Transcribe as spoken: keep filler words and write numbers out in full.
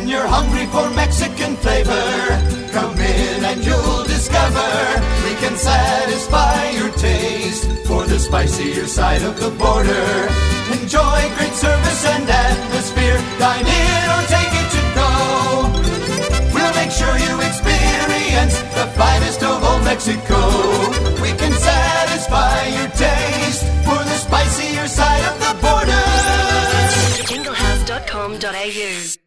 When you're hungry for Mexican flavor, come in and you'll discover we can satisfy your taste for the spicier side of the border. Enjoy great service and atmosphere. Dine in or take it to go. We'll make sure you experience the finest of old Mexico. We can satisfy your taste for the spicier side of the border. jingle house dot com dot a u